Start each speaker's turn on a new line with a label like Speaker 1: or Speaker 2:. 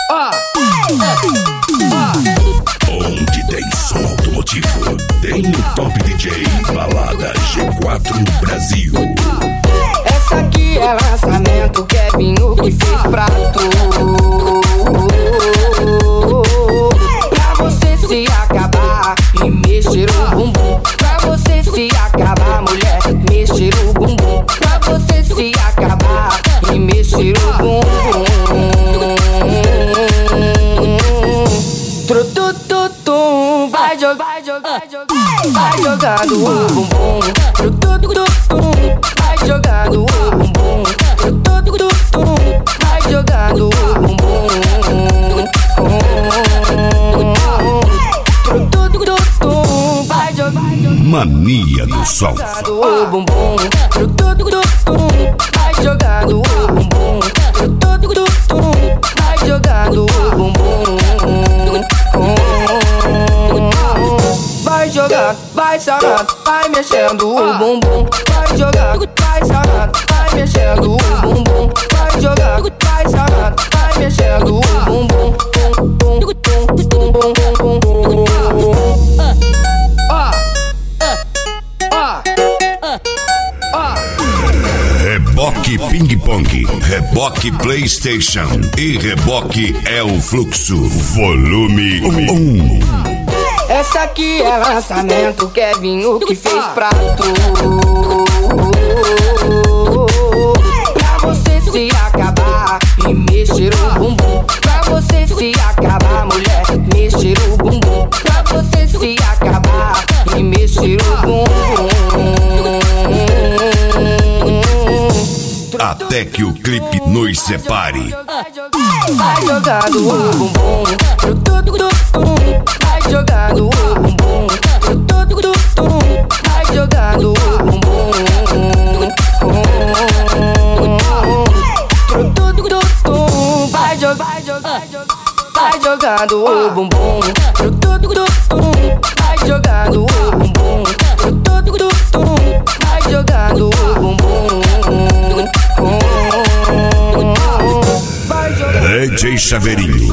Speaker 1: Onde tem som automotivo, tem o Top DJ Balada G4 Brasil.
Speaker 2: Essa aqui é lançamento, Kevinho que fez pra tu. Pra você se acabar e mexer o bumbum. Pra você se acabar, mulher, mexer o bumbum. Pra você se acabar e mexer o bumbum. Trutututum, vai jogando o bumbum. Trutututum, vai jogando o bumbum. Trutututum, vai jogando o bumbum. Trutututum, vai jogando
Speaker 1: Mania do Som.
Speaker 2: o bumbum. Trutututum, vai jogando o bumbum. Trutututum, vai jogando o bumbum. Vai jogando, vai sarando, vai mexendo o bumbum. Vai jogando, vai sarando, vai mexendo o bumbum. Vai jogando, vai sarando, vai mexendo o bumbum.
Speaker 1: Reboque Ping Pong, Reboque PlayStation e Reboque é o Fluxo, volume 1.
Speaker 2: Essa aqui é lançamento, Kevinho que fez pra tu. Pra você se acabar e mexer o bumbum. Pra você se acabar, mulher, mexer o bumbum. Pra você se acabar e mexer o bumbum.
Speaker 1: Até que o clipe nos separe.
Speaker 2: Vai jogando o bumbum. Vai jogando o bumbum. Vai jogando o bumbum. Vai jogando o bumbum. Vai jogando o bumbum. Vai jogando o bumbum.
Speaker 1: DJ Chaveirinho,